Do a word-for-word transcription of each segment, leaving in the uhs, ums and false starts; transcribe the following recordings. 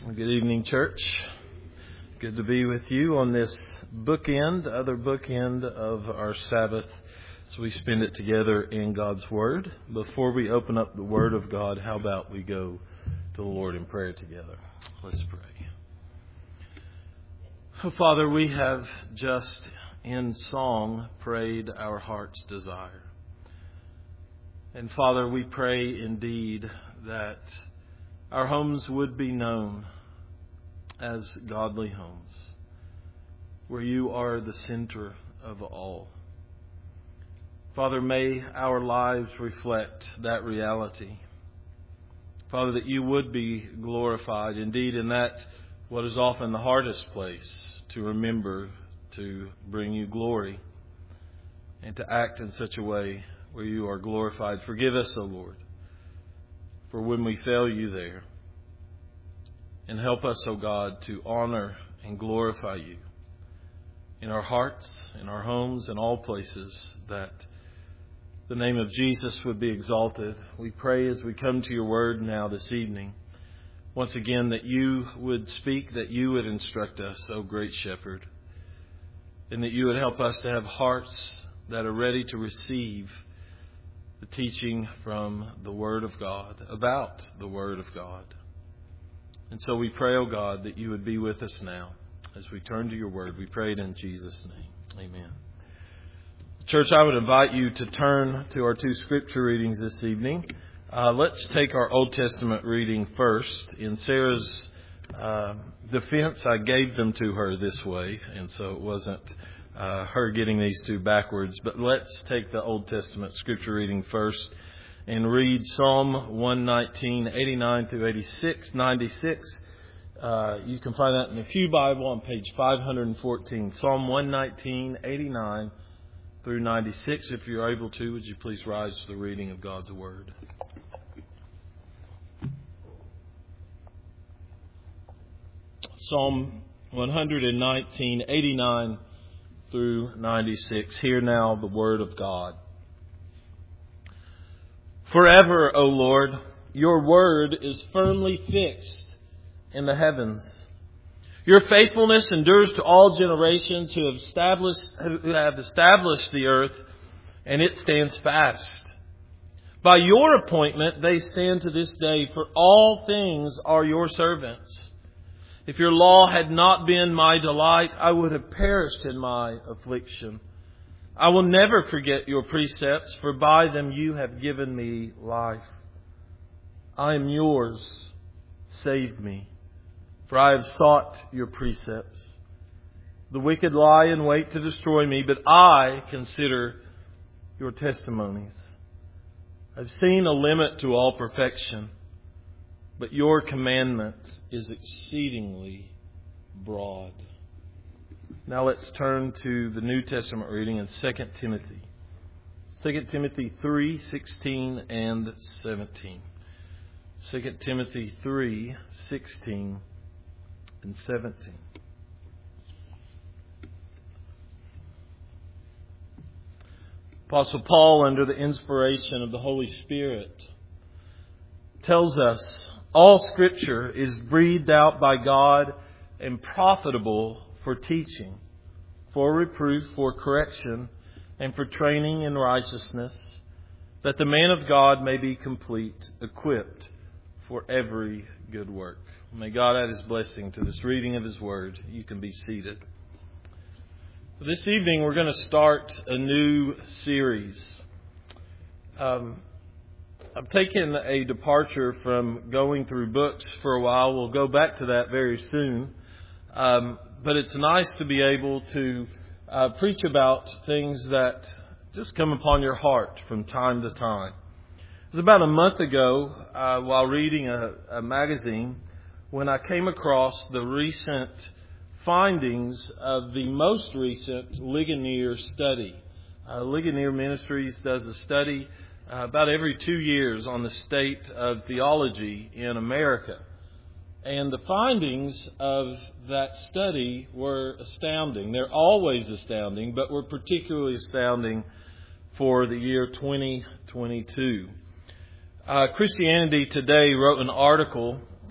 Good evening, church. Good to be with you on this bookend, other bookend of our Sabbath as we spend it together in God's Word. Before we open up the Word of God, how about we go to the Lord in prayer together? Let's pray. Oh, Father, we have just in song prayed our heart's desire. And Father, we pray indeed that our homes would be known as godly homes, where you are the center of all. Father, may our lives reflect that reality. Father, that you would be glorified indeed in that what is often the hardest place to remember to bring you glory and to act in such a way where you are glorified. Forgive us, O Lord, for when we fail you there. And help us, O God, to honor and glorify you in our hearts, in our homes, in all places, that the name of Jesus would be exalted. We pray as we come to your word now this evening, once again, that you would speak, that you would instruct us, O great shepherd, and that you would help us to have hearts that are ready to receive the teaching from the Word of God, about the Word of God. And so we pray, O God, that you would be with us now as we turn to your Word. We pray it in Jesus' name. Amen. Church, I would invite you to turn to our two scripture readings this evening. Uh, let's take our Old Testament reading first. In Sarah's uh, defense, I gave them to her this way, and so it wasn't Uh, her getting these two backwards. But let's take the Old Testament scripture reading first and read Psalm one nineteen, eighty-nine through eighty-six, ninety-six. Uh, you can find that in the Pew Bible on page five fourteen. Psalm one nineteen, eighty-nine through ninety-six. If you're able to, would you please rise for the reading of God's Word? Psalm one nineteen, eighty-nine through ninety-six. Hear now the word of God. Forever, O Lord, your word is firmly fixed in the heavens. Your faithfulness endures to all generations who have established, who have established the earth, and it stands fast. By your appointment they stand to this day, for all things are your servants. If your law had not been my delight, I would have perished in my affliction. I will never forget your precepts, for by them you have given me life. I am yours. Save me, for I have sought your precepts. The wicked lie in wait to destroy me, but I consider your testimonies. I've seen a limit to all perfection, but your commandment is exceedingly broad. Now let's turn to the New Testament reading in Second Timothy. Second Timothy three, sixteen and seventeen. Second Timothy three, sixteen and seventeen. Apostle Paul, under the inspiration of the Holy Spirit, tells us all Scripture is breathed out by God and profitable for teaching, for reproof, for correction, and for training in righteousness, that the man of God may be complete, equipped for every good work. May God add His blessing to this reading of His Word. You can be seated. This evening we're going to start a new series. Um, I've taken a departure from going through books for a while. We'll go back to that very soon. Um, but it's nice to be able to uh, preach about things that just come upon your heart from time to time. It was about a month ago, uh, while reading a, a magazine, when I came across the recent findings of the most recent Ligonier study. Uh, Ligonier Ministries does a study Uh, about every two years on the state of theology in America. And the findings of that study were astounding. They're always astounding, but were particularly astounding for the year twenty twenty-two. Uh, Christianity Today wrote an article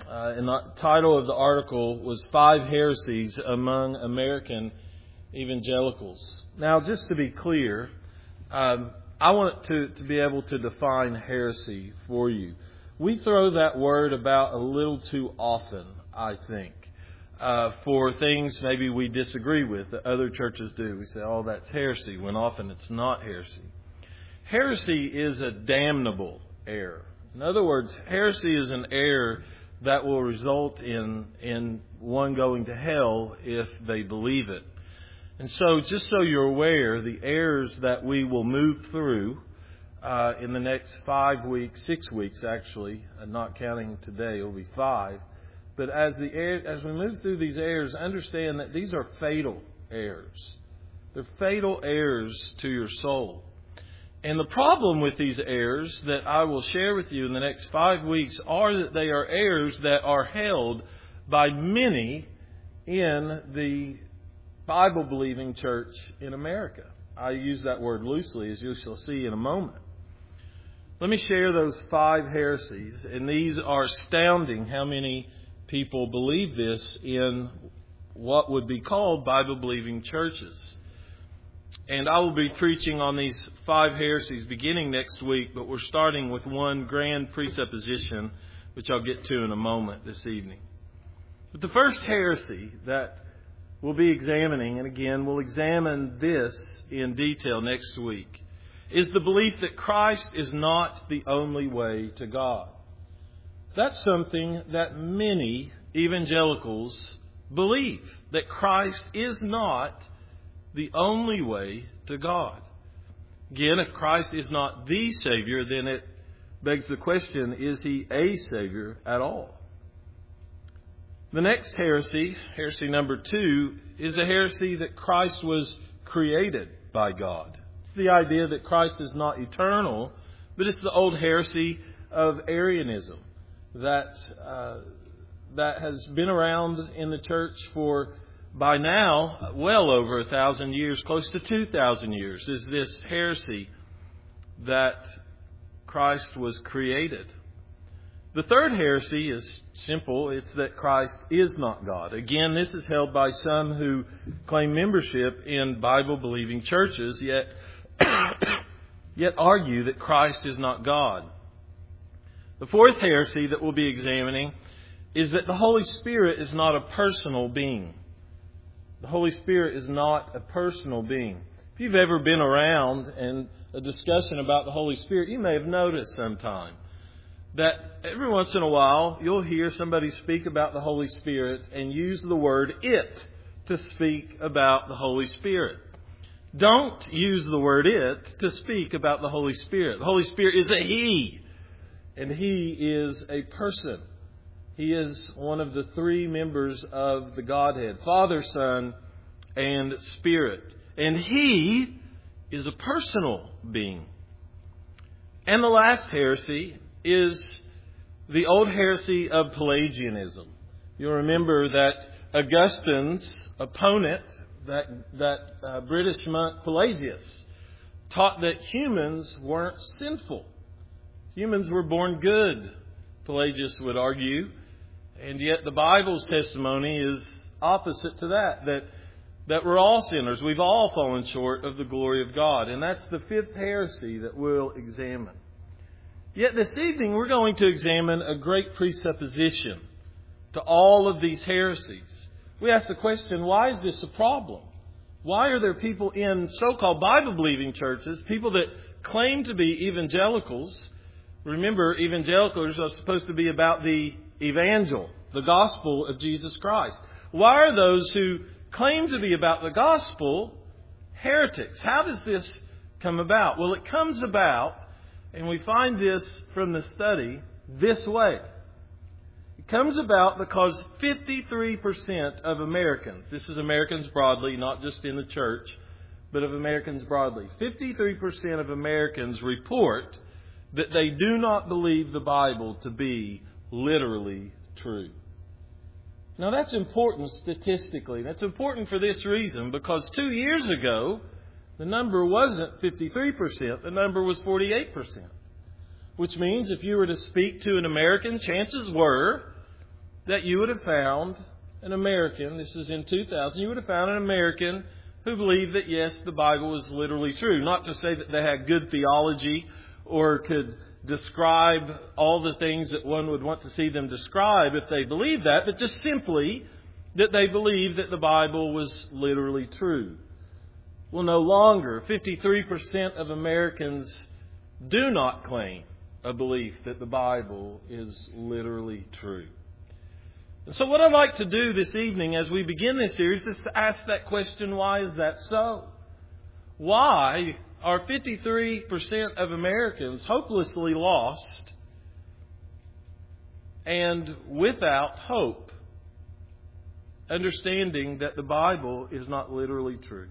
Uh, and the title of the article was Five Heresies Among American Evangelicals. Now, just to be clear, um, I want to, to be able to define heresy for you. We throw that word about a little too often, I think, uh, for things maybe we disagree with that other churches do. We say, oh, that's heresy, when often it's not heresy. Heresy is a damnable error. In other words, heresy is an error that will result in, in one going to hell if they believe it. And so, just so you're aware, the errors that we will move through uh, in the next five weeks, six weeks actually, uh, not counting today, it will be five. But as the as we move through these errors, understand that these are fatal errors. They're fatal errors to your soul. And the problem with these errors that I will share with you in the next five weeks are that they are errors that are held by many in the Bible-believing church in America. I use that word loosely, as you shall see in a moment. Let me share those five heresies, and these are astounding how many people believe this in what would be called Bible-believing churches. And I will be preaching on these five heresies beginning next week, but we're starting with one grand presupposition, which I'll get to in a moment this evening. But the first heresy that we'll be examining, and again, we'll examine this in detail next week, is the belief that Christ is not the only way to God. That's something that many evangelicals believe, that Christ is not the only way to God. Again, if Christ is not the Savior, then it begs the question, is He a Savior at all? The next heresy, heresy number two, is the heresy that Christ was created by God. It's the idea that Christ is not eternal, but it's the old heresy of Arianism that uh, that has been around in the church for by now, well over a thousand years, close to two thousand years, is this heresy that Christ was created. The third heresy is simple. It's that Christ is not God. Again, this is held by some who claim membership in Bible-believing churches, yet, yet argue that Christ is not God. The fourth heresy that we'll be examining is that the Holy Spirit is not a personal being. The Holy Spirit is not a personal being. If you've ever been around in a discussion about the Holy Spirit, you may have noticed sometime that every once in a while you'll hear somebody speak about the Holy Spirit and use the word it to speak about the Holy Spirit. Don't use the word it to speak about the Holy Spirit. The Holy Spirit is a He, and He is a person. He is one of the three members of the Godhead, Father, Son, and Spirit. And He is a personal being. And the last heresy is the old heresy of Pelagianism. You'll remember that Augustine's opponent, that, that uh, British monk Pelagius, taught that humans weren't sinful. Humans were born good, Pelagius would argue. And yet the Bible's testimony is opposite to that, that that we're all sinners. We've all fallen short of the glory of God. And that's the fifth heresy that we'll examine. Yet this evening we're going to examine a great presupposition to all of these heresies. We ask the question, why is this a problem? Why are there people in so-called Bible-believing churches, people that claim to be evangelicals? Remember, evangelicals are supposed to be about the evangel, the gospel of Jesus Christ. Why are those who claim to be about the gospel heretics? How does this come about? Well, it comes about, and we find this from the study, this way. It comes about because fifty-three percent of Americans, this is Americans broadly, not just in the church, but of Americans broadly, fifty-three percent of Americans report that they do not believe the Bible to be literally true. Now that's important statistically. That's important for this reason, because two years ago, the number wasn't fifty-three percent, the number was forty-eight percent. Which means if you were to speak to an American, chances were that you would have found an American, this is in two thousand, you would have found an American who believed that, yes, the Bible was literally true. Not to say that they had good theology or could describe all the things that one would want to see them describe if they believed that, but just simply that they believed that the Bible was literally true. Well, no longer. fifty-three percent of Americans do not claim a belief that the Bible is literally true. And so what I'd like to do this evening as we begin this series is to ask that question, why is that so? Why are fifty-three percent of Americans hopelessly lost and without hope, understanding that the Bible is not literally true?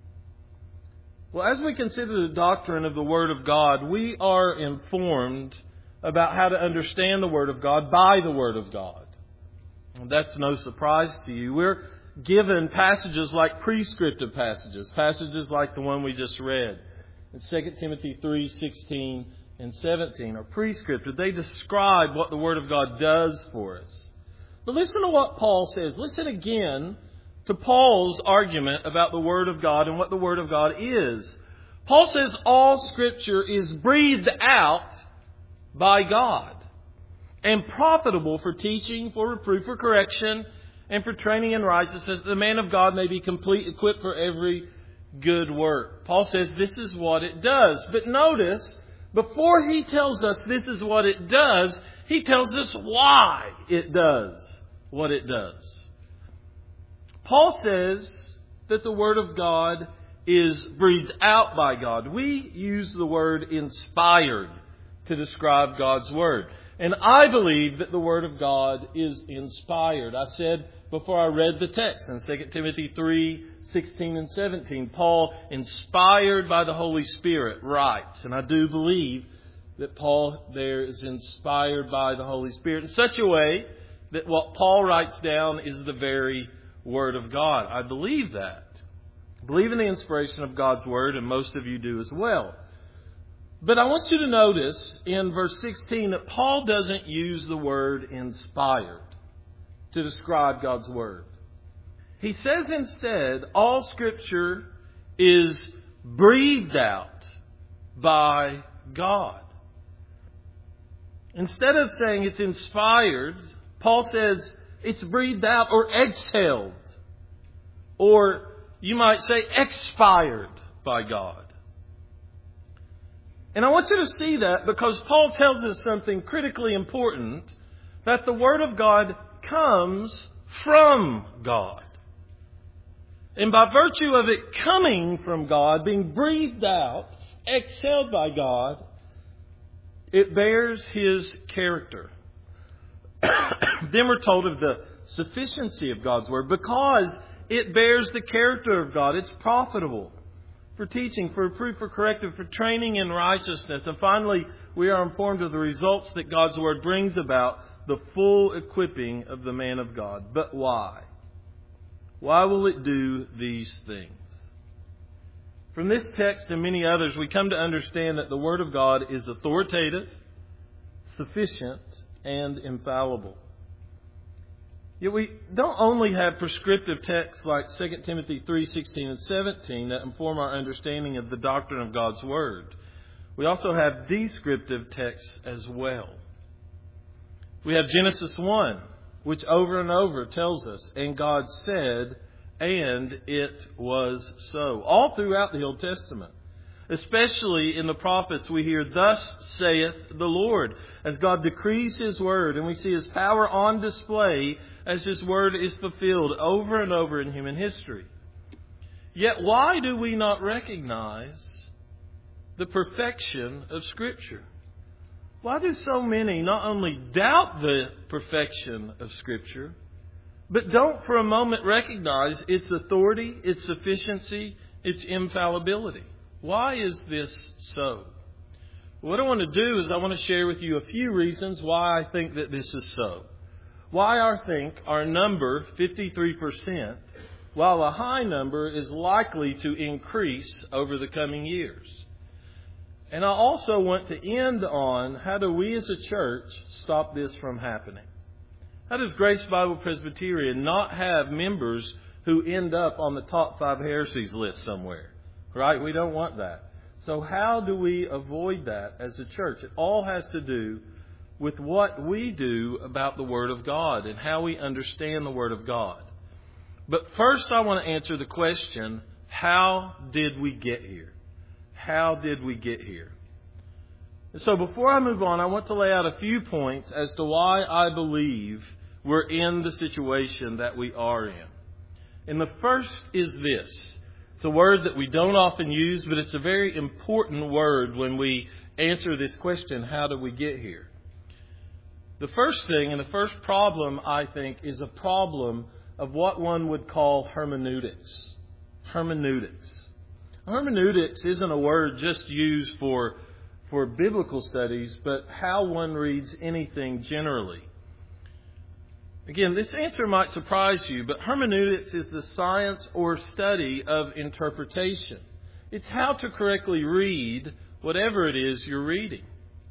Well, as we consider the doctrine of the Word of God, we are informed about how to understand the Word of God by the Word of God. That's no surprise to you. We're given passages like prescriptive passages, passages like the one we just read in Second Timothy three sixteen and seventeen are prescriptive. They describe what the Word of God does for us. But listen to what Paul says. Listen again to Paul's argument about the Word of God and what the Word of God is. Paul says all Scripture is breathed out by God and profitable for teaching, for reproof, for correction, and for training in righteousness, that the man of God may be complete, equipped for every good work. Paul says this is what it does. But notice, before he tells us this is what it does, he tells us why it does what it does. Paul says that the Word of God is breathed out by God. We use the word inspired to describe God's Word. And I believe that the Word of God is inspired. I said before I read the text in Second Timothy three sixteen and seventeen, Paul, inspired by the Holy Spirit, writes. And I do believe that Paul there is inspired by the Holy Spirit in such a way that what Paul writes down is the very Word of God. I believe that. I believe in the inspiration of God's Word, and most of you do as well. But I want you to notice in verse sixteen that Paul doesn't use the word inspired to describe God's Word. He says instead, all Scripture is breathed out by God. Instead of saying it's inspired, Paul says it's breathed out or exhaled. Or you might say expired by God. And I want you to see that because Paul tells us something critically important, that the Word of God comes from God. And by virtue of it coming from God, being breathed out, exhaled by God, it bears His character. Then we're told of the sufficiency of God's Word because it bears the character of God. It's profitable for teaching, for reproof, for corrective, for training in righteousness. And finally, we are informed of the results that God's Word brings about, the full equipping of the man of God. But why? Why will it do these things? From this text and many others, we come to understand that the Word of God is authoritative, sufficient, and infallible. Yet we don't only have prescriptive texts like Second Timothy three sixteen and seventeen that inform our understanding of the doctrine of God's Word. We also have descriptive texts as well. We have Genesis one, which over and over tells us, and God said, and it was so. All throughout the Old Testament. Especially in the prophets, we hear, thus saith the Lord, as God decrees His Word, and we see His power on display as His Word is fulfilled over and over in human history. Yet why do we not recognize the perfection of Scripture? Why do so many not only doubt the perfection of Scripture, but don't for a moment recognize its authority, its sufficiency, its infallibility? Why is this so? What I want to do is I want to share with you a few reasons why I think that this is so. Why I think our number, fifty-three percent, while a high number, is likely to increase over the coming years. And I also want to end on how do we as a church stop this from happening? How does Grace Bible Presbyterian not have members who end up on the top five heresies list somewhere? Right? We don't want that. So how do we avoid that as a church? It all has to do with what we do about the Word of God and how we understand the Word of God. But first I want to answer the question, how did we get here? How did we get here? And so before I move on, I want to lay out a few points as to why I believe we're in the situation that we are in. And the first is this. It's a word that we don't often use, but it's a very important word when we answer this question, how do we get here? The first thing and the first problem, I think, is a problem of what one would call hermeneutics. Hermeneutics. Hermeneutics isn't a word just used for, for biblical studies, but how one reads anything generally. Again, this answer might surprise you, but hermeneutics is the science or study of interpretation. It's how to correctly read whatever it is you're reading.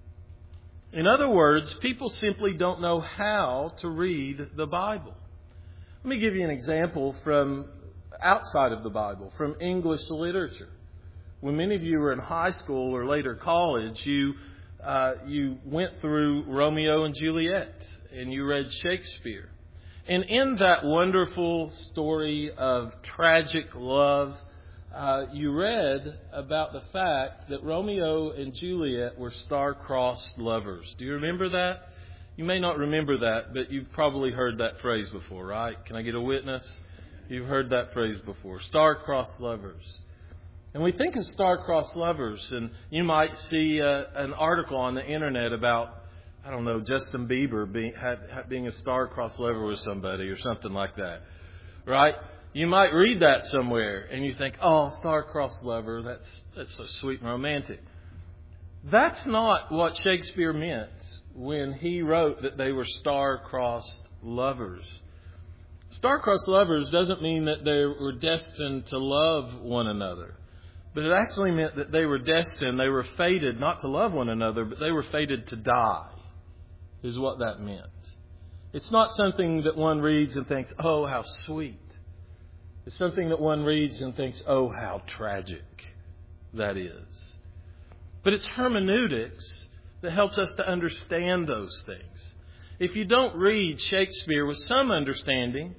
In other words, people simply don't know how to read the Bible. Let me give you an example from outside of the Bible, from English literature. When many of you were in high school or later college, you uh, you went through Romeo and Juliet and you read Shakespeare. And in that wonderful story of tragic love, uh, you read about the fact that Romeo and Juliet were star-crossed lovers. Do you remember that? You may not remember that, but you've probably heard that phrase before, right? Can I get a witness? You've heard that phrase before. Star-crossed lovers. And we think of star-crossed lovers, and you might see uh, an article on the internet about, I don't know, Justin Bieber being, have, being a star-crossed lover with somebody or something like that, right? You might read that somewhere and you think, oh, star-crossed lover, that's that's so sweet and romantic. That's not what Shakespeare meant when he wrote that they were star-crossed lovers. Star-crossed lovers doesn't mean that they were destined to love one another. But it actually meant that they were destined, they were fated not to love one another, but they were fated to die, is what that meant. It's not something that one reads and thinks, oh, how sweet. It's something that one reads and thinks, oh, how tragic that is. But it's hermeneutics that helps us to understand those things. If you don't read Shakespeare with some understanding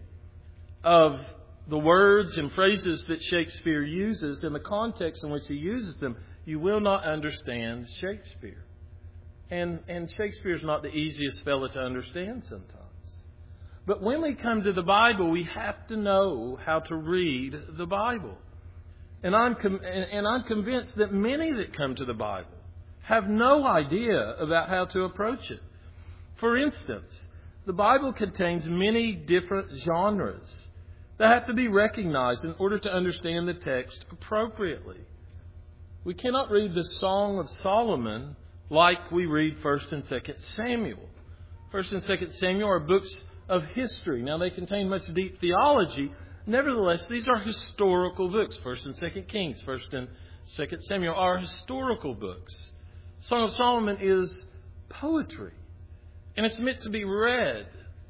of the words and phrases that Shakespeare uses in the context in which he uses them, you will not understand Shakespeare. And, and Shakespeare's not the easiest fellow to understand sometimes. But when we come to the Bible, we have to know how to read the Bible. And I'm, com- and I'm convinced that many that come to the Bible have no idea about how to approach it. For instance, the Bible contains many different genres that have to be recognized in order to understand the text appropriately. We cannot read the Song of Solomon like we read First and Second Samuel. First and Second Samuel are books of history. Now, they contain much deep theology. Nevertheless, these are historical books. First and Second Kings, First and Second Samuel are historical books. Song of Solomon is poetry. And it's meant to be read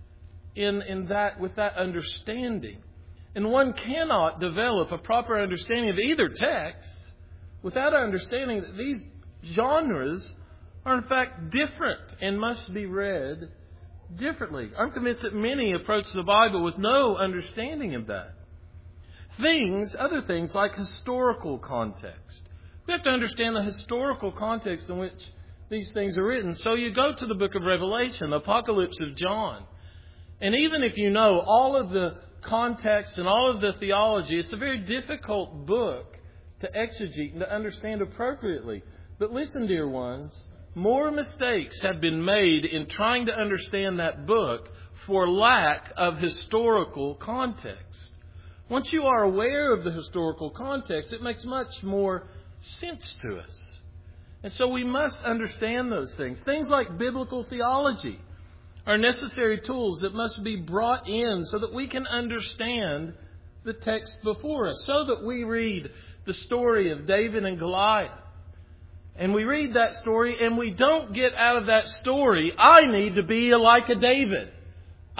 in, in that with that understanding. And one cannot develop a proper understanding of either text without understanding that these genres are in fact different and must be read differently. I'm convinced that many approach the Bible with no understanding of that. Things, other things like historical context. We have to understand the historical context in which these things are written. So you go to the book of Revelation, the Apocalypse of John. And even if you know all of the context and all of the theology, it's a very difficult book to exegete and to understand appropriately. But listen, dear ones, more mistakes have been made in trying to understand that book for lack of historical context. Once you are aware of the historical context, it makes much more sense to us. And so we must understand those things. Things like biblical theology are necessary tools that must be brought in so that we can understand the text before us. So that we read the story of David and Goliath. And we read that story and we don't get out of that story, I need to be like a David.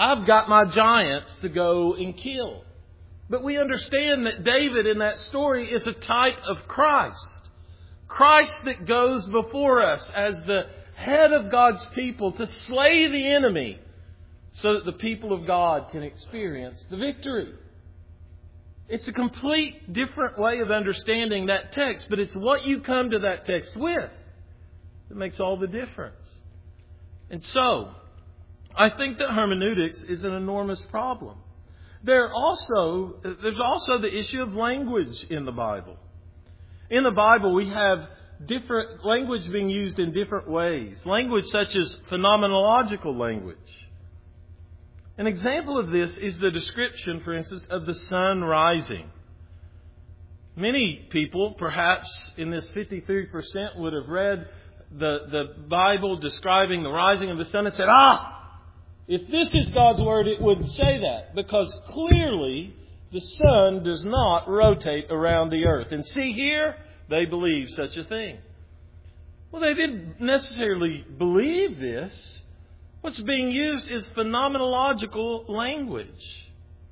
I've got my giants to go and kill. But we understand that David in that story is a type of Christ. Christ that goes before us as the head of God's people to slay the enemy so that the people of God can experience the victory. It's a complete different way of understanding that text, but it's what you come to that text with that makes all the difference. And so, I think that hermeneutics is an enormous problem. There also, there's also the issue of language in the Bible. In the Bible, we have different language being used in different ways. Language such as phenomenological language. An example of this is the description, for instance, of the sun rising. Many people, perhaps in this fifty-three percent, would have read the, the Bible describing the rising of the sun and said, ah, if this is God's Word, it wouldn't say that. Because clearly the sun does not rotate around the earth. And see here, they believe such a thing. Well, they didn't necessarily believe this. What's being used is phenomenological language.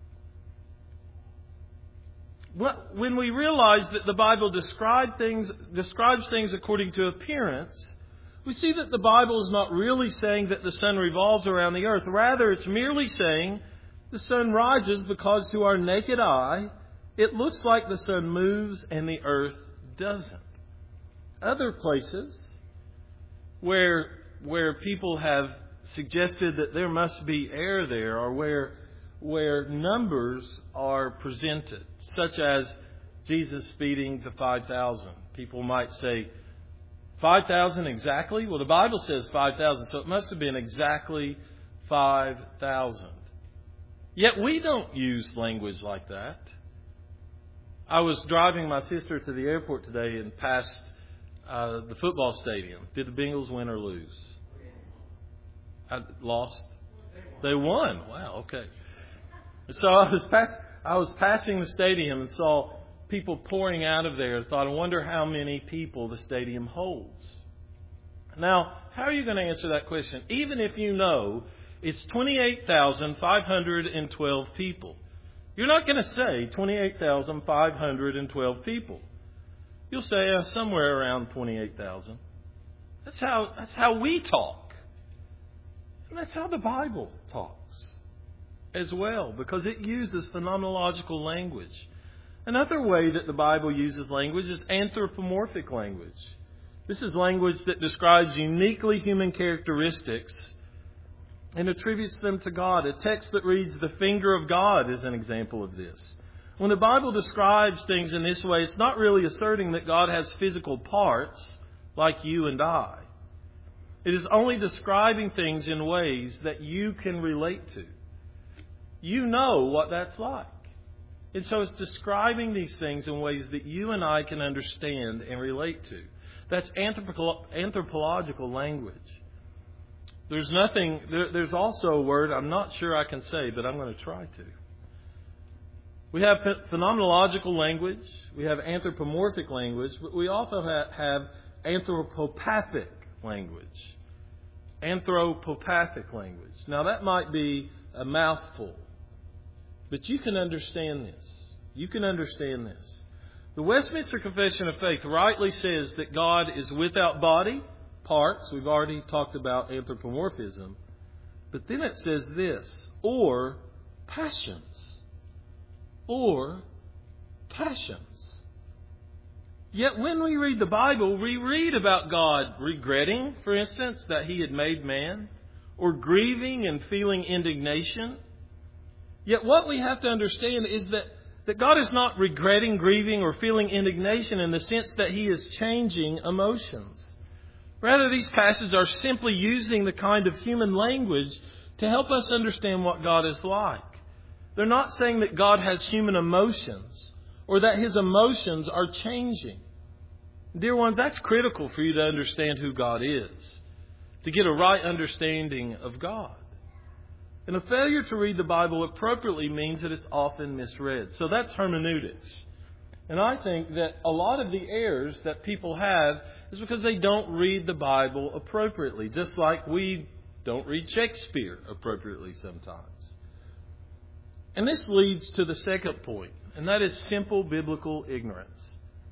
When we realize that the Bible describe things, describes things according to appearance, we see that the Bible is not really saying that the sun revolves around the earth. Rather, it's merely saying the sun rises because to our naked eye, it looks like the sun moves and the earth doesn't. Other places where, where people have suggested that there must be air there, or where where numbers are presented, such as Jesus feeding the five thousand. People might say, five thousand exactly? Well, the Bible says five thousand, so it must have been exactly five thousand. Yet we don't use language like that. I was driving my sister to the airport today and passed uh, the football stadium. Did the Bengals win or lose? I lost. They won. Wow. Okay. So I was pass, I was passing the stadium and saw people pouring out of there. I thought, I wonder how many people the stadium holds. Now, how are you going to answer that question? Even if you know it's twenty-eight thousand five hundred twelve people, you're not going to say twenty-eight thousand five hundred twelve people. You'll say uh, somewhere around twenty-eight thousand. That's how that's how we talk. And that's how the Bible talks as well, because it uses phenomenological language. Another way that the Bible uses language is anthropomorphic language. This is language that describes uniquely human characteristics and attributes them to God. A text that reads, "The finger of God," is an example of this. When the Bible describes things in this way, it's not really asserting that God has physical parts like you and I. It is only describing things in ways that you can relate to. You know what that's like. And so it's describing these things in ways that you and I can understand and relate to. That's anthropo- anthropological language. There's nothing, there, there's also a word I'm not sure I can say, but I'm going to try to. We have phenomenological language, we have anthropomorphic language, but we also have, have anthropopathic language. Anthropopathic language. Now that might be a mouthful, but you can understand this. You can understand this. The Westminster Confession of Faith rightly says that God is without body, parts. We've already talked about anthropomorphism. But then it says this, or passions. Or passions. Yet when we read the Bible, we read about God regretting, for instance, that He had made man, or grieving and feeling indignation. Yet what we have to understand is that, that God is not regretting, grieving, or feeling indignation in the sense that He is changing emotions. Rather, these passages are simply using the kind of human language to help us understand what God is like. They're not saying that God has human emotions or that His emotions are changing. Dear ones, that's critical for you to understand who God is, to get a right understanding of God. And a failure to read the Bible appropriately means that it's often misread. So that's hermeneutics. And I think that a lot of the errors that people have is because they don't read the Bible appropriately, just like we don't read Shakespeare appropriately sometimes. And this leads to the second point, and that is simple biblical ignorance.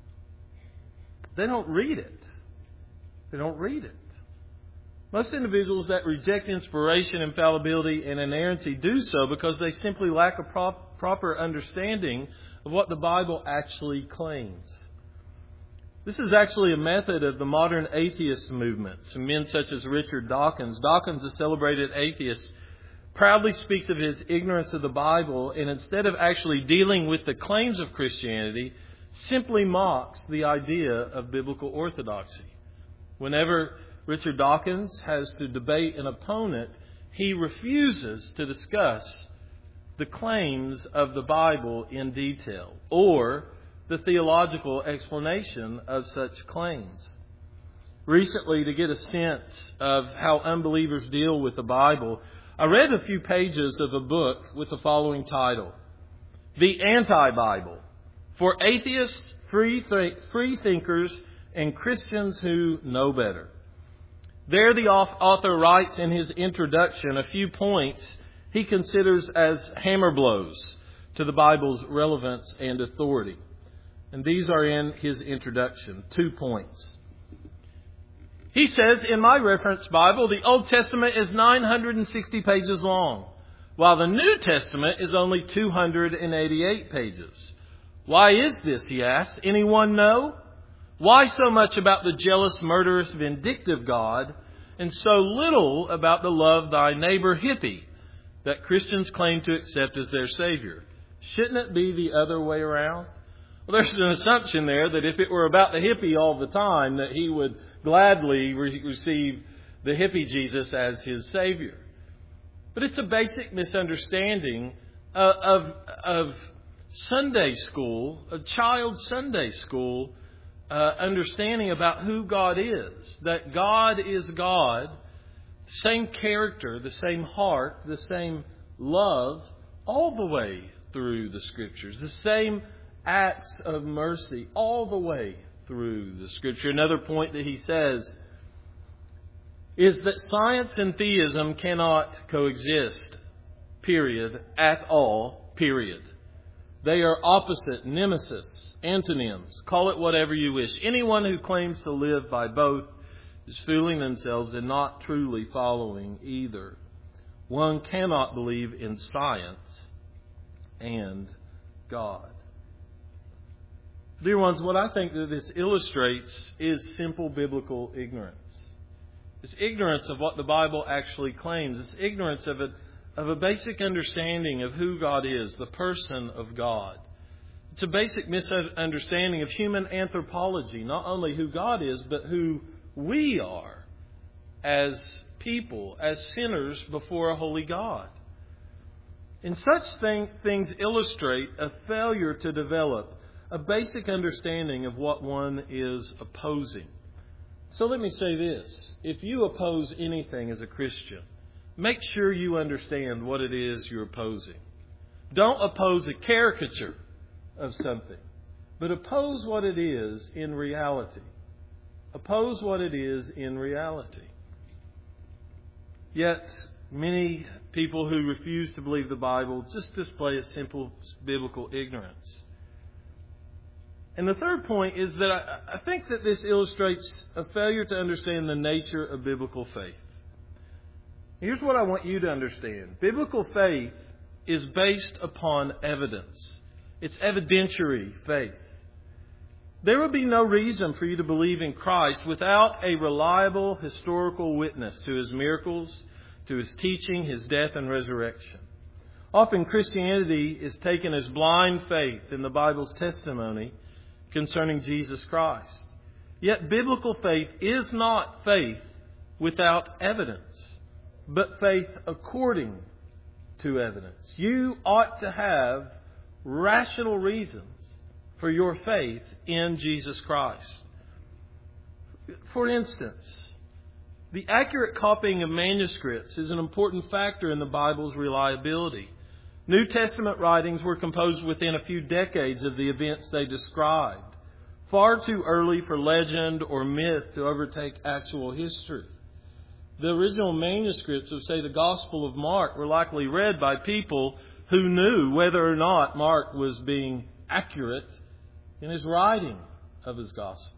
They don't read it. They don't read it. Most individuals that reject inspiration, infallibility, and inerrancy do so because they simply lack a prop, proper understanding of what the Bible actually claims. This is actually a method of the modern atheist movement. Some men such as Richard Dawkins. Dawkins, a celebrated atheist, proudly speaks of his ignorance of the Bible, and instead of actually dealing with the claims of Christianity, simply mocks the idea of biblical orthodoxy. Whenever Richard Dawkins has to debate an opponent, he refuses to discuss the claims of the Bible in detail or the theological explanation of such claims. Recently, to get a sense of how unbelievers deal with the Bible, I read a few pages of a book with the following title: The Anti-Bible, for Atheists, Free, th- free Thinkers, and Christians Who Know Better. There the author writes in his introduction a few points he considers as hammer blows to the Bible's relevance and authority. And these are in his introduction. Two points. He says, in my reference Bible, the Old Testament is nine hundred sixty pages long, while the New Testament is only two hundred eighty-eight pages. Why is this, he asks. Anyone know? Why so much about the jealous, murderous, vindictive God, and so little about the love thy neighbor hippie that Christians claim to accept as their Savior? Shouldn't it be the other way around? Well, there's an assumption there that if it were about the hippie all the time, that he would gladly re- receive the hippie Jesus as his Savior. But it's a basic misunderstanding of, of, of Sunday school, a child Sunday school uh, understanding about who God is. That God is God, the same character, the same heart, the same love, all the way through the Scriptures. The same acts of mercy all the way through the Scripture. Another point that he says is that science and theism cannot coexist, period, at all, period. They are opposite, nemesis, antonyms. Call it whatever you wish. Anyone who claims to live by both is fooling themselves and not truly following either. One cannot believe in science and God. Dear ones, what I think that this illustrates is simple biblical ignorance. It's ignorance of what the Bible actually claims. It's ignorance of a, of a basic understanding of who God is, the person of God. It's a basic misunderstanding of human anthropology, not only who God is, but who we are as people, as sinners before a holy God. And such thing, things illustrate a failure to develop a basic understanding of what one is opposing. So let me say this. If you oppose anything as a Christian, make sure you understand what it is you're opposing. Don't oppose a caricature of something, but oppose what it is in reality. Oppose what it is in reality. Yet, many people who refuse to believe the Bible just display a simple biblical ignorance. And the third point is that I, I think that this illustrates a failure to understand the nature of biblical faith. Here's what I want you to understand. Biblical faith is based upon evidence. It's evidentiary faith. There would be no reason for you to believe in Christ without a reliable historical witness to His miracles, to His teaching, His death and resurrection. Often Christianity is taken as blind faith in the Bible's testimony concerning Jesus Christ. Yet biblical faith is not faith without evidence, but faith according to evidence. You ought to have rational reasons for your faith in Jesus Christ. For instance, the accurate copying of manuscripts is an important factor in the Bible's reliability. New Testament writings were composed within a few decades of the events they described, far too early for legend or myth to overtake actual history. The original manuscripts of, say, the Gospel of Mark were likely read by people who knew whether or not Mark was being accurate in his writing of his gospel.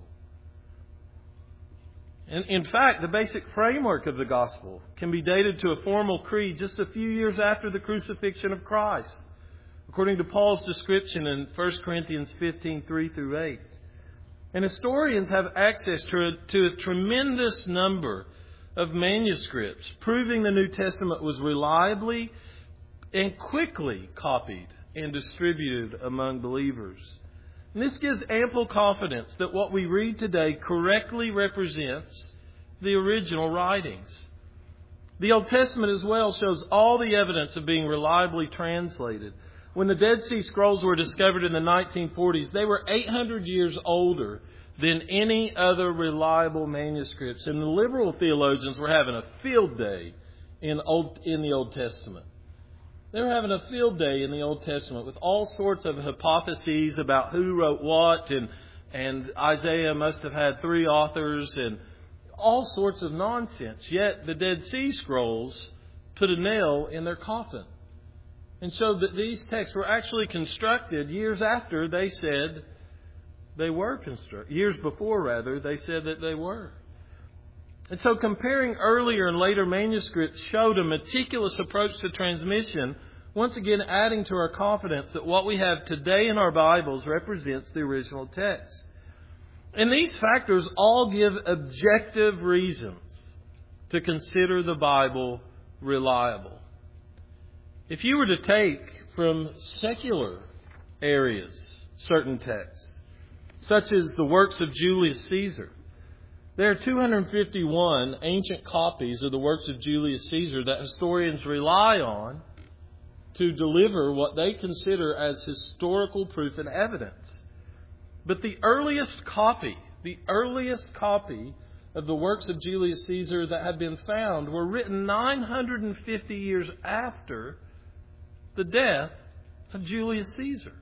And in fact, the basic framework of the gospel can be dated to a formal creed just a few years after the crucifixion of Christ, according to Paul's description in First Corinthians fifteen, three through eight. And historians have access to a, to a tremendous number of manuscripts proving the New Testament was reliably and quickly copied and distributed among believers. And this gives ample confidence that what we read today correctly represents the original writings. The Old Testament as well shows all the evidence of being reliably translated. When the Dead Sea Scrolls were discovered in the nineteen forties, they were eight hundred years older than any other reliable manuscripts. And the liberal theologians were having a field day in, old, in the Old Testament. They were having a field day in the Old Testament with all sorts of hypotheses about who wrote what, and and Isaiah must have had three authors, and all sorts of nonsense. Yet the Dead Sea Scrolls put a nail in their coffin and showed that these texts were actually constructed years after they said they were constructed. Years before, rather, they said that they were. And so comparing earlier and later manuscripts showed a meticulous approach to transmission, once again adding to our confidence that what we have today in our Bibles represents the original text. And these factors all give objective reasons to consider the Bible reliable. If you were to take from secular areas certain texts, such as the works of Julius Caesar, there are two hundred fifty-one ancient copies of the works of Julius Caesar that historians rely on to deliver what they consider as historical proof and evidence. But the earliest copy, the earliest copy of the works of Julius Caesar that had been found were written nine hundred fifty years after the death of Julius Caesar,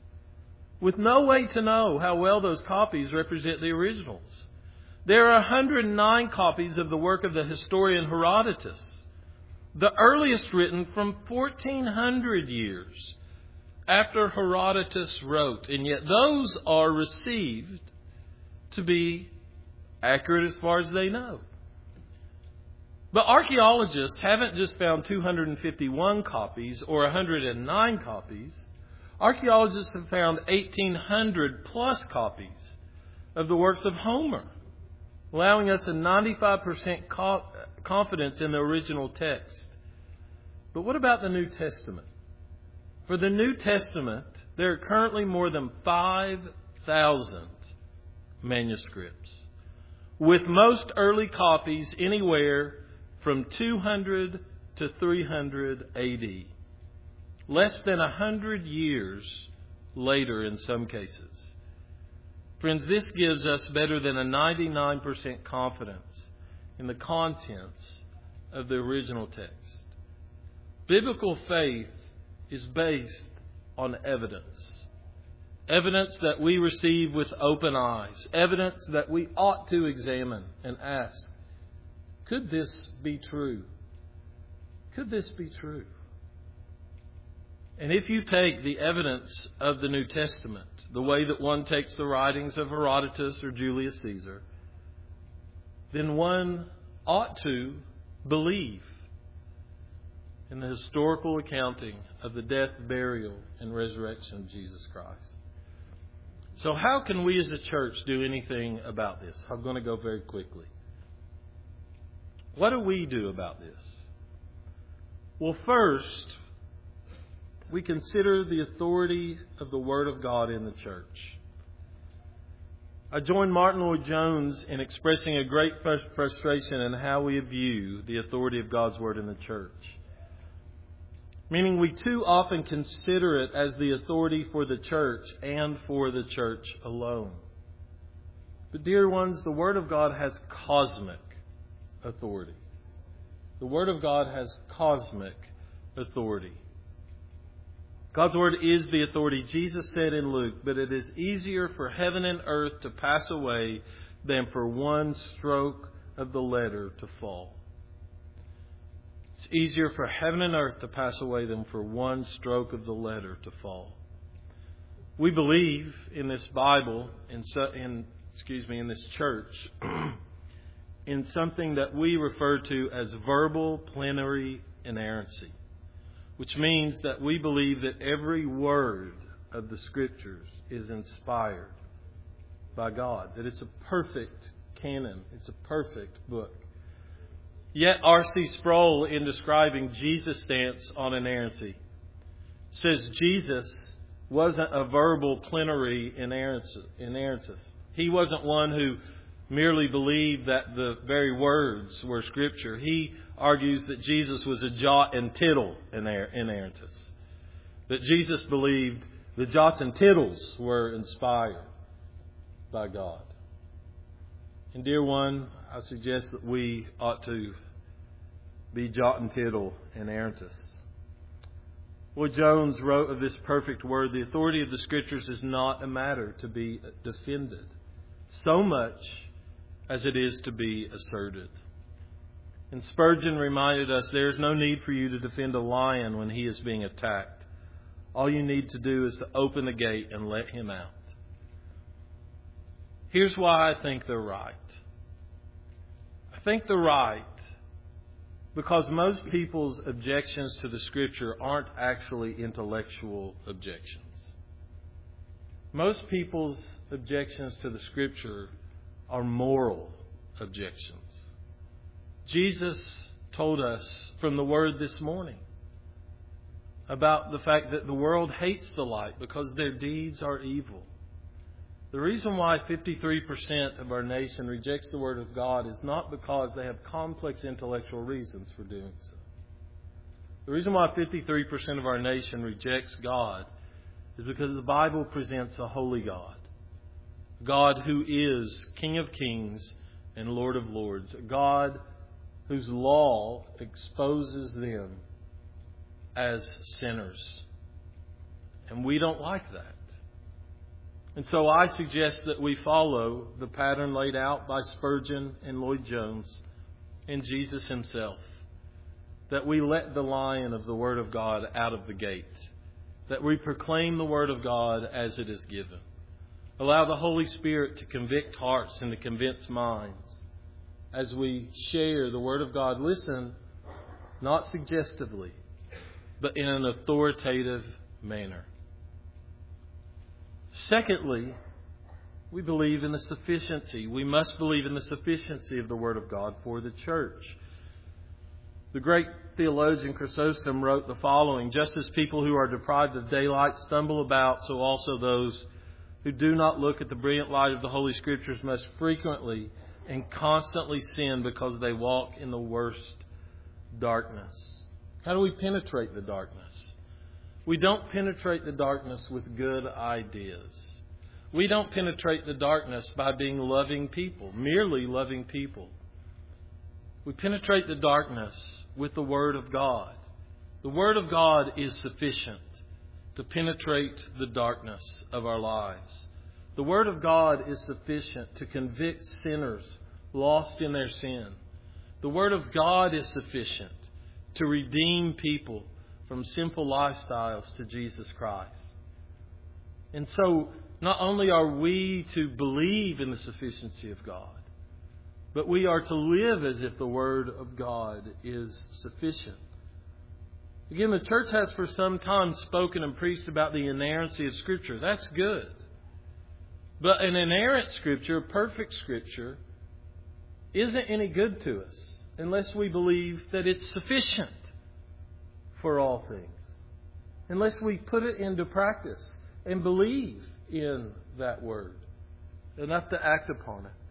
with no way to know how well those copies represent the originals. There are one hundred nine copies of the work of the historian Herodotus, the earliest written from fourteen hundred years after Herodotus wrote, and yet those are received to be accurate as far as they know. But archaeologists haven't just found two hundred fifty-one copies or one hundred nine copies. Archaeologists have found eighteen hundred plus copies of the works of Homer, allowing us a ninety-five percent confidence in the original text. But what about the New Testament? For the New Testament, there are currently more than five thousand manuscripts, with most early copies anywhere from two hundred to three hundred A D. Less than one hundred years later in some cases. Friends, this gives us better than a ninety-nine percent confidence in the contents of the original text. Biblical faith is based on evidence. Evidence that we receive with open eyes. Evidence that we ought to examine and ask, could this be true? Could this be true? And if you take the evidence of the New Testament, the way that one takes the writings of Herodotus or Julius Caesar, then one ought to believe in the historical accounting of the death, burial, and resurrection of Jesus Christ. So how can we as a church do anything about this? I'm going to go very quickly. What do we do about this? Well, first, we consider the authority of the Word of God in the church. I join Martin Lloyd-Jones in expressing a great frustration in how we view the authority of God's Word in the church. Meaning we too often consider it as the authority for the church and for the church alone. But dear ones, the Word of God has cosmic authority. The Word of God has cosmic authority. God's Word is the authority. Jesus said in Luke, but it is easier for heaven and earth to pass away than for one stroke of the letter to fall. It's easier for heaven and earth to pass away than for one stroke of the letter to fall. We believe in this Bible, in, in excuse me, in this church, in something that we refer to as verbal plenary inerrancy, which means that we believe that every word of the Scriptures is inspired by God, that it's a perfect canon, it's a perfect book. Yet R C Sproul, in describing Jesus' stance on inerrancy, says Jesus wasn't a verbal plenary inerrancy. He wasn't one who merely believed that the very words were Scripture. He argues that Jesus was a jot and tittle inerrantus. That Jesus believed the jots and tittles were inspired by God. And dear one, I suggest that we ought to be jot and tittle inerrantus. Lloyd Jones wrote of this perfect word, the authority of the Scriptures is not a matter to be defended so much as it is to be asserted. And Spurgeon reminded us there is no need for you to defend a lion when he is being attacked. All you need to do is to open the gate and let him out. Here's why I think they're right. I think they're right because most people's objections to the Scripture aren't actually intellectual objections. Most people's objections to the Scripture are moral objections. Jesus told us from the Word this morning about the fact that the world hates the light because their deeds are evil. The reason why fifty-three percent of our nation rejects the Word of God is not because they have complex intellectual reasons for doing so. The reason why fifty-three percent of our nation rejects God is because the Bible presents a holy God. God who is King of kings and Lord of lords. A God whose law exposes them as sinners. And we don't like that. And so I suggest that we follow the pattern laid out by Spurgeon and Lloyd Jones and Jesus himself. That we let the lion of the Word of God out of the gate. That we proclaim the Word of God as it is given. Allow the Holy Spirit to convict hearts and to convince minds as we share the Word of God. Listen, not suggestively, but in an authoritative manner. Secondly, we believe in the sufficiency. We must believe in the sufficiency of the Word of God for the church. The great theologian Chrysostom wrote the following: just as people who are deprived of daylight stumble about, so also those who do not look at the brilliant light of the Holy Scriptures must frequently and constantly sin because they walk in the worst darkness. How do we penetrate the darkness? We don't penetrate the darkness with good ideas. We don't penetrate the darkness by being loving people, merely loving people. We penetrate the darkness with the Word of God. The Word of God is sufficient to penetrate the darkness of our lives. The Word of God is sufficient to convict sinners lost in their sin. The Word of God is sufficient to redeem people from sinful lifestyles to Jesus Christ. And so, not only are we to believe in the sufficiency of God, but we are to live as if the Word of God is sufficient. Again, the church has for some time spoken and preached about the inerrancy of Scripture. That's good. But an inerrant Scripture, perfect Scripture, isn't any good to us unless we believe that it's sufficient for all things. Unless we put it into practice and believe in that Word enough to act upon it.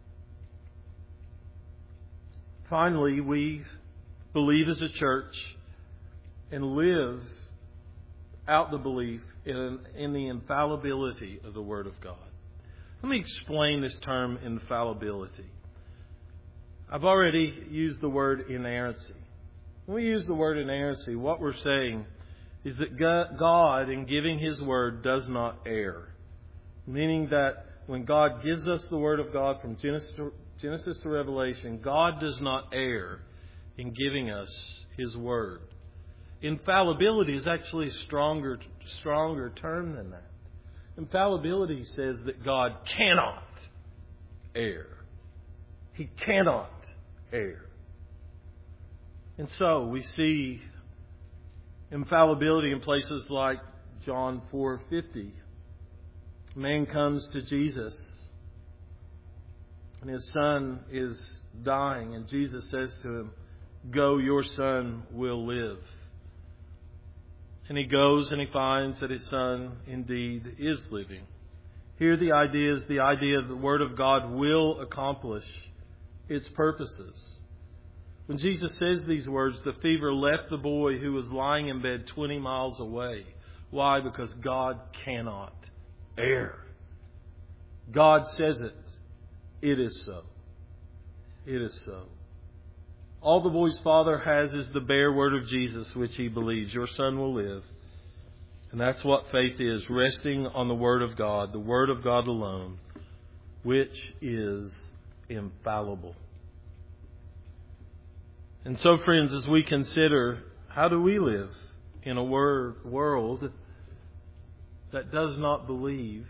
Finally, we believe as a church and live out the belief in, in the infallibility of the Word of God. Let me explain this term, infallibility. I've already used the word inerrancy. When we use the word inerrancy, what we're saying is that God, in giving His Word, does not err. Meaning that when God gives us the Word of God from Genesis to, Genesis to Revelation, God does not err in giving us His Word. Infallibility is actually a stronger, stronger term than that. Infallibility says that God cannot err. He cannot err. And so we see infallibility in places like John four fifty. A man comes to Jesus and his son is dying, and Jesus says to him, "Go, your son will live." And he goes and he finds that his son indeed is living. Here the idea is the idea that the Word of God will accomplish its purposes. When Jesus says these words, the fever left the boy who was lying in bed twenty miles away. Why? Because God cannot err. God says it. It is so. It is so. All the boy's father has is the bare word of Jesus, which he believes. Your son will live. And that's what faith is, resting on the Word of God, the Word of God alone, which is infallible. And so, friends, as we consider how do we live in a wor- world that does not believe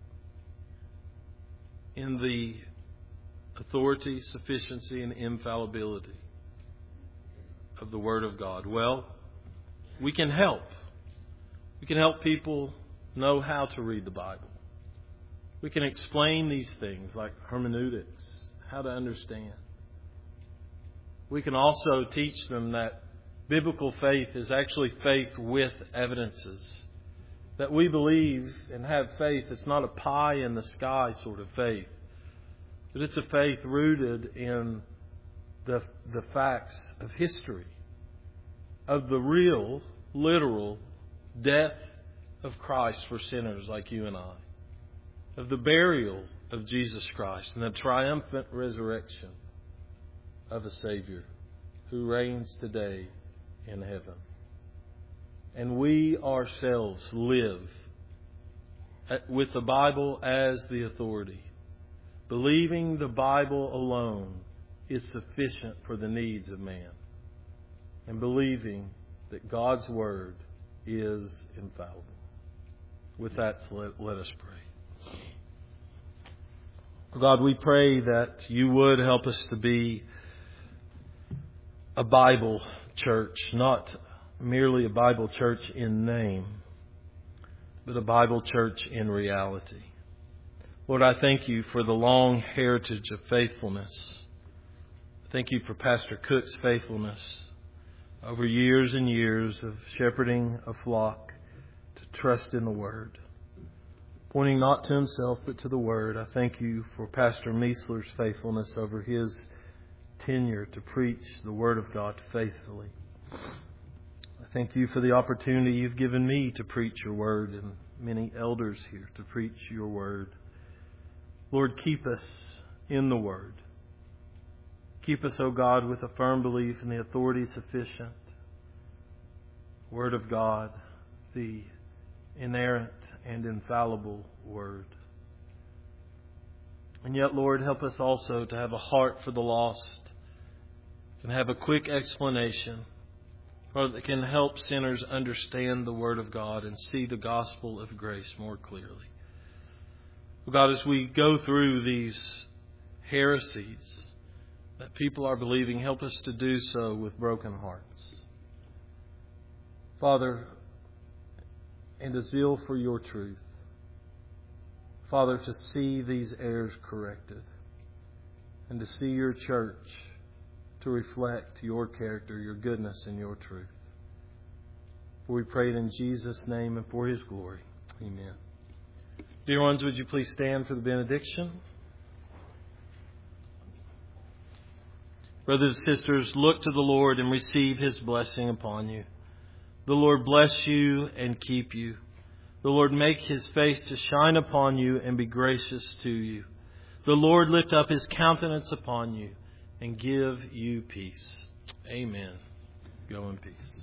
in the authority, sufficiency, and infallibility of the Word of God? Well, we can help. We can help people know how to read the Bible. We can explain these things like hermeneutics, how to understand. We can also teach them that biblical faith is actually faith with evidences. That we believe and have faith. It's not a pie in the sky sort of faith. But it's a faith rooted in the, the facts of history. Of the real, literal death of Christ for sinners like you and I. Of the burial of Jesus Christ and the triumphant resurrection of a Savior who reigns today in heaven. And we ourselves live with the Bible as the authority, believing the Bible alone is sufficient for the needs of man, and believing that God's Word is infallible. With that, let, let us pray. God, we pray that you would help us to be a Bible church, not merely a Bible church in name, but a Bible church in reality. Lord, I thank you for the long heritage of faithfulness. Thank you for Pastor Cook's faithfulness over years and years of shepherding a flock to trust in the Word. Pointing not to himself, but to the Word. I thank you for Pastor Meisler's faithfulness over his tenure to preach the Word of God faithfully. I thank you for the opportunity you've given me to preach your Word and many elders here to preach your Word. Lord, keep us in the Word. Keep us, O God, with a firm belief in the authority sufficient Word of God, the inerrant and infallible Word. And yet, Lord, help us also to have a heart for the lost and have a quick explanation that can help sinners understand the Word of God and see the gospel of grace more clearly. God, as we go through these heresies that people are believing, help us to do so with broken hearts. Father, and a zeal for your truth. Father, to see these errors corrected and to see your church to reflect your character, your goodness, and your truth. For we pray it in Jesus' name and for His glory. Amen. Dear ones, would you please stand for the benediction? Brothers and sisters, look to the Lord and receive His blessing upon you. The Lord bless you and keep you. The Lord make His face to shine upon you and be gracious to you. The Lord lift up His countenance upon you and give you peace. Amen. Go in peace.